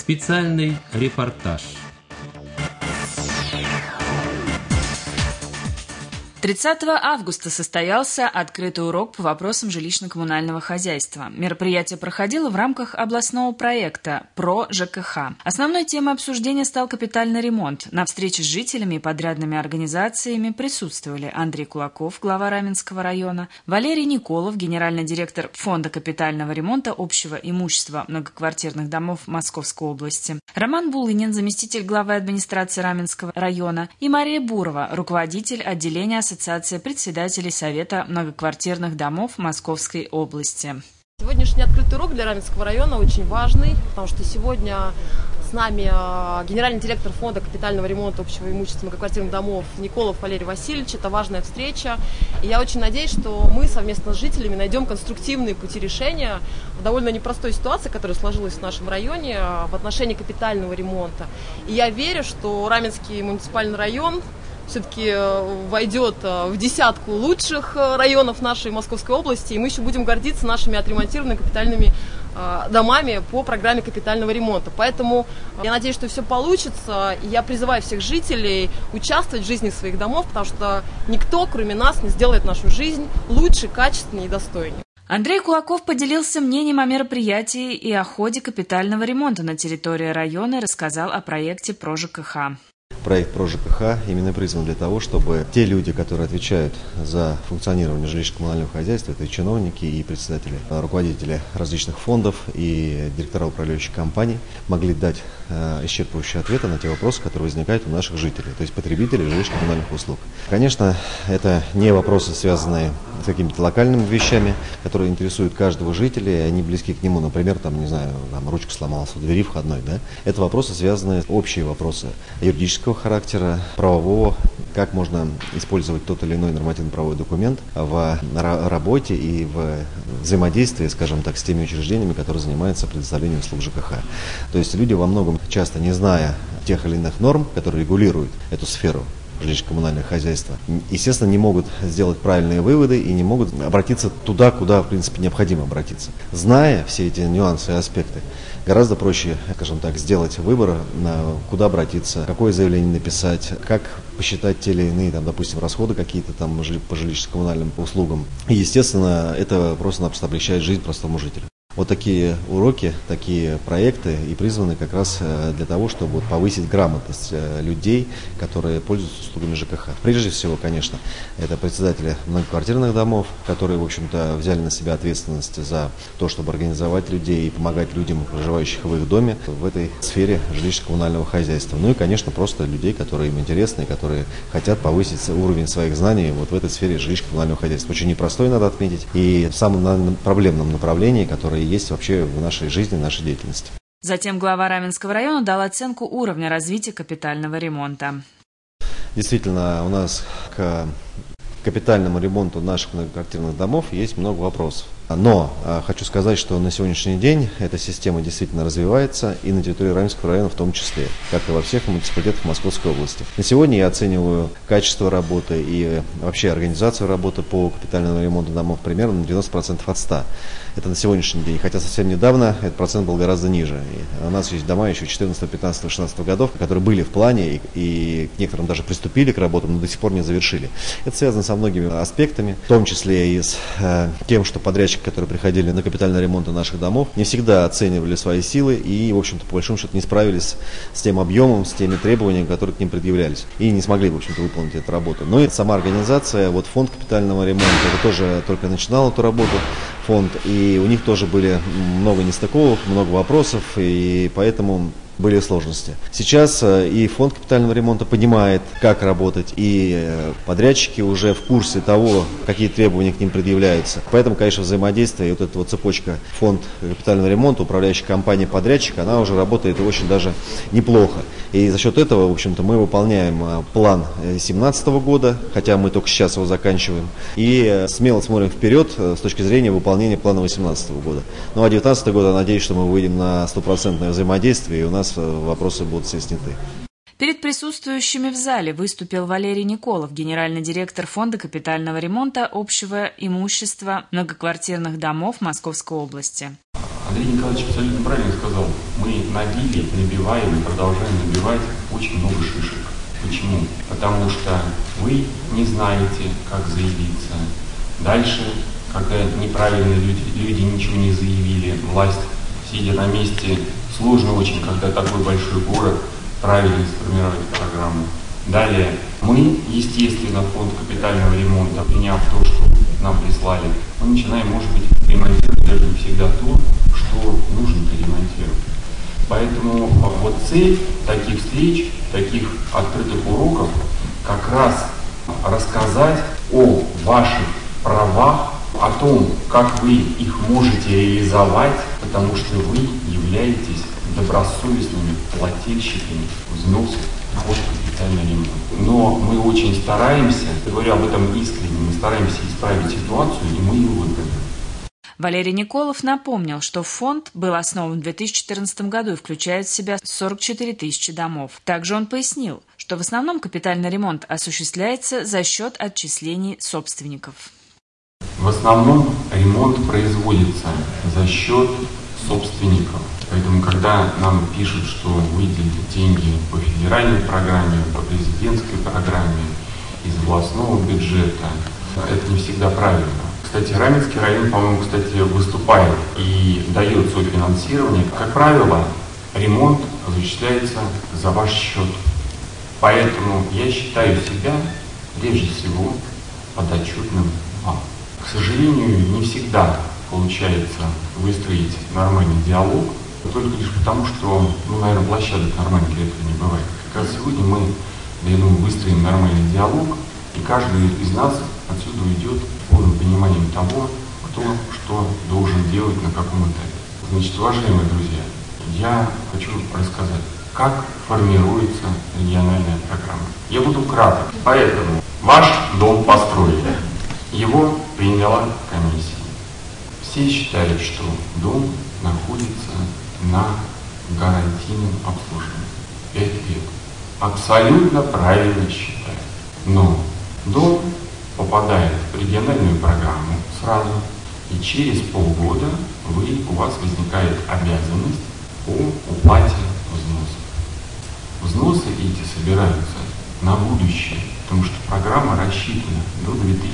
Специальный репортаж. 30 августа состоялся открытый урок по вопросам жилищно-коммунального хозяйства. Мероприятие проходило в рамках областного проекта «Про ЖКХ». Основной темой обсуждения стал капитальный ремонт. На встрече с жителями и подрядными организациями присутствовали Андрей Кулаков, глава Раменского района, Валерий Николов, генеральный директор Фонда капитального ремонта общего имущества многоквартирных домов Московской области, Роман Булынин, заместитель главы администрации Раменского района, и Мария Бурова, руководитель отделения Ассоциации председателей Совета многоквартирных домов Московской области. Сегодняшний открытый урок для Раменского района очень важный, потому что сегодня с нами генеральный директор Фонда капитального ремонта общего имущества многоквартирных домов Николов Валерий Васильевич. Это важная встреча. И я очень надеюсь, что мы совместно с жителями найдем конструктивные пути решения в довольно непростой ситуации, которая сложилась в нашем районе в отношении капитального ремонта. И я верю, что Раменский муниципальный район все-таки войдет в десятку лучших районов нашей Московской области, и мы еще будем гордиться нашими отремонтированными капитальными домами по программе капитального ремонта. Поэтому я надеюсь, что все получится, и я призываю всех жителей участвовать в жизни своих домов, потому что никто, кроме нас, не сделает нашу жизнь лучше, качественнее и достойнее. Андрей Кулаков поделился мнением о мероприятии и о ходе капитального ремонта на территории района и рассказал о проекте «Про ЖКХ». Проект «Про ЖКХ» именно призван для того, чтобы те люди, которые отвечают за функционирование жилищно-коммунального хозяйства, это и чиновники, и председатели, руководители различных фондов и директора управляющих компаний, могли дать исчерпывающие ответы на те вопросы, которые возникают у наших жителей, то есть потребителей жилищно-коммунальных услуг. Конечно, это не вопросы, связанные с какими-то локальными вещами, которые интересуют каждого жителя, и они близки к нему. Например, ручка сломалась у двери входной. Да? Это вопросы, связанные, общие вопросы юридического характера, правового, как можно использовать тот или иной нормативно-правовой документ в работе и в взаимодействии, скажем так, с теми учреждениями, которые занимаются предоставлением услуг ЖКХ. То есть люди во многом, часто не зная тех или иных норм, которые регулируют эту сферу жилищно-коммунального хозяйства, естественно, не могут сделать правильные выводы и не могут обратиться туда, куда, в принципе, необходимо обратиться. Зная все эти нюансы и аспекты, гораздо проще, скажем так, сделать выбор, куда обратиться, какое заявление написать, как посчитать те или иные, допустим, расходы какие-то по жилищно-коммунальным услугам. И, естественно, это просто-напросто облегчает жизнь простому жителю. Вот такие уроки, такие проекты и призваны как раз для того, чтобы повысить грамотность людей, которые пользуются услугами ЖКХ. Прежде всего, конечно, это председатели многоквартирных домов, которые, в общем-то, взяли на себя ответственность за то, чтобы организовать людей и помогать людям, проживающих в их доме, в этой сфере жилищно-коммунального хозяйства. Ну и, конечно, просто людей, которые им интересны, которые хотят повысить уровень своих знаний вот в этой сфере жилищно-коммунального хозяйства. Очень непростой, надо отметить, и в самом проблемном направлении, которое есть вообще в нашей жизни, в нашей деятельности. Затем глава Раменского района дал оценку уровня развития капитального ремонта. Действительно, у нас к капитальному ремонту наших многоквартирных домов есть много вопросов. Но хочу сказать, что на сегодняшний день эта система действительно развивается и на территории Раменского района в том числе, как и во всех муниципалитетах Московской области. На сегодня я оцениваю качество работы и вообще организацию работы по капитальному ремонту домов примерно на 90% от 100%. Это на сегодняшний день, хотя совсем недавно этот процент был гораздо ниже. И у нас есть дома еще 14, 15, 16 годов, которые были в плане и к некоторым даже приступили к работам, но до сих пор не завершили. Это связано со многими аспектами, в том числе и с тем, что подрядчики, которые приходили на капитальный ремонт наших домов, не всегда оценивали свои силы и, в общем-то, по большому счету не справились с тем объемом, с теми требованиями, которые к ним предъявлялись. И не смогли, в общем-то, выполнить эту работу. Но и сама организация, фонд капитального ремонта, это тоже только начинал эту работу, фонд, и у них тоже были много нестыковок, много вопросов, и поэтому были сложности. Сейчас и фонд капитального ремонта понимает, как работать, и подрядчики уже в курсе того, какие требования к ним предъявляются. Поэтому, конечно, взаимодействие и вот эта цепочка фонд капитального ремонта, управляющая компания, подрядчик, она уже работает очень даже неплохо. И за счет этого, в общем-то, мы выполняем план 2017 года, хотя мы только сейчас его заканчиваем, и смело смотрим вперед с точки зрения выполнения плана 2018 года. Ну а 2019 год, я надеюсь, что мы выйдем на 100% взаимодействие, и у нас вопросы будут все сняты. Перед присутствующими в зале выступил Валерий Николов, генеральный директор Фонда капитального ремонта общего имущества многоквартирных домов Московской области. Андрей Николаевич абсолютно правильно сказал. Мы мы набиваем и продолжаем набивать очень много шишек. Почему? Потому что вы не знаете, как заявиться. Дальше, когда неправильные люди ничего не заявили, власть, сидя на месте, сложно очень, когда такой большой город, правильно сформировать программу. Далее, мы, естественно, фонд капитального ремонта, приняв то, что нам прислали, мы начинаем, может быть, ремонтировать даже не всегда то, что нужно ремонтировать. Поэтому вот цель таких встреч, таких открытых уроков, как раз рассказать о ваших правах, о том, как вы их можете реализовать, потому что вы являетесь добросовестными плательщиками взносов от капитального ремонта. Но мы очень стараемся, говорю об этом искренне, мы стараемся исправить ситуацию, и мы ее выправим. Валерий Николов напомнил, что фонд был основан в 2014 году и включает в себя 44 тысячи домов. Также он пояснил, что в основном капитальный ремонт осуществляется за счет отчислений собственников. В основном ремонт производится за счет собственников. Поэтому, когда нам пишут, что выделили деньги по федеральной программе, по президентской программе, из областного бюджета, это не всегда правильно. Кстати, Раменский район, по-моему, выступает и дает софинансирование. Как правило, ремонт осуществляется за ваш счет. Поэтому я считаю себя, прежде всего, подотчетным вам. К сожалению, не всегда получается выстроить нормальный диалог, только лишь потому, что, наверное, площадок нормальных для этого не бывает. Как раз сегодня мы, я думаю, выстроим нормальный диалог, и каждый из нас отсюда уйдет с полным пониманием того, кто что должен делать на каком этапе. Значит, уважаемые друзья, я хочу рассказать, как формируется региональная программа. Я буду краток. Поэтому ваш дом построили. Его приняла комиссия. Все считают, что дом находится на гарантийном обслуживании. 5 лет. Абсолютно правильно считаю. Но дом попадает в региональную программу сразу, и через полгода у вас возникает обязанность по уплате взносов. Взносы эти собираются на будущее, потому что программа рассчитана до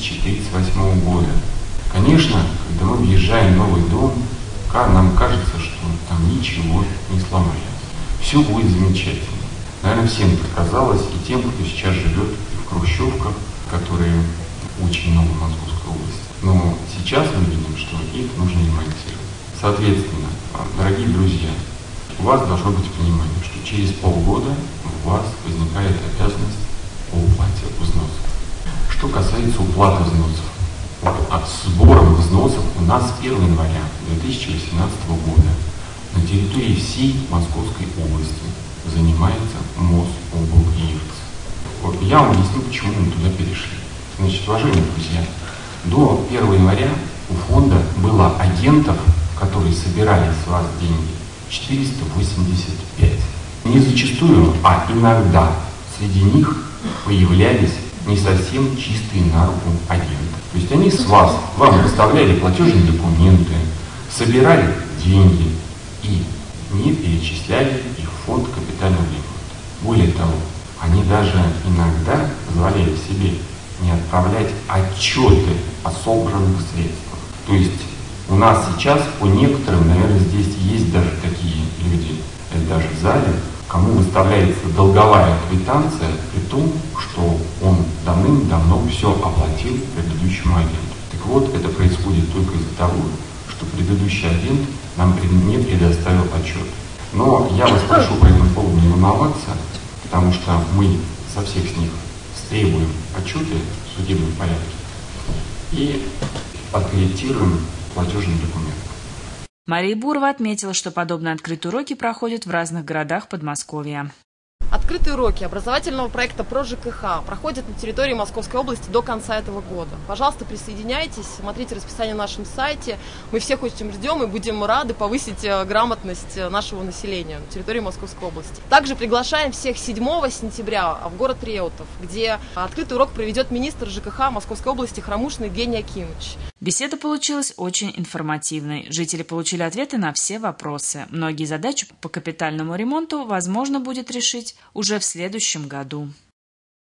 2038 года. Конечно, когда мы въезжаем в новый дом, нам кажется, что там ничего не сломается. Все будет замечательно. Наверное, всем так казалось, и тем, кто сейчас живет в хрущевках, которые очень много в Московской области. Но сейчас мы видим, что их нужно ремонтировать. Соответственно, дорогие друзья, у вас должно быть понимание, что через полгода у вас возникает обязанность по уплате взносов. Что касается уплаты взносов, от сбором взносов у нас с 1 января 2018 года на территории всей Московской области занимается Мособлгиевц. Я вам объясню, почему мы туда перешли. Значит, уважаемые друзья, до 1 января у фонда было агентов, которые собирали с вас деньги, 485. Не зачастую, а иногда среди них появлялись не совсем чистые на руку агенты. То есть они вам выставляли платежные документы, собирали деньги и не перечисляли их в фонд капитального ремонта. Более того, они даже иногда позволяли себе не отправлять отчеты о собранных средствах. То есть у нас сейчас по некоторым, наверное, здесь есть даже такие люди, даже в зале, кому выставляется долговая квитанция, при том, что он давным-давно все оплатил предыдущему агенту. Так вот, это происходит только из-за того, что предыдущий агент нам не предоставил отчет. Но я вас прошу по этому поводу не волноваться, потому что мы со всех с них требуем отчеты в судебном порядке и откорректируем платежные документы. Мария Бурова отметила, что подобные открытые уроки проходят в разных городах Подмосковья. От Открытые уроки образовательного проекта про ЖКХ проходят на территории Московской области до конца этого года. Пожалуйста, присоединяйтесь, смотрите расписание на нашем сайте. Мы всех очень ждем и будем рады повысить грамотность нашего населения на территории Московской области. Также приглашаем всех 7 сентября в город Реутов, где открытый урок проведет министр ЖКХ Московской области Хромушин Евгений Акимович. Беседа получилась очень информативной. Жители получили ответы на все вопросы. Многие задачи по капитальному ремонту возможно будет решить уже в следующем году.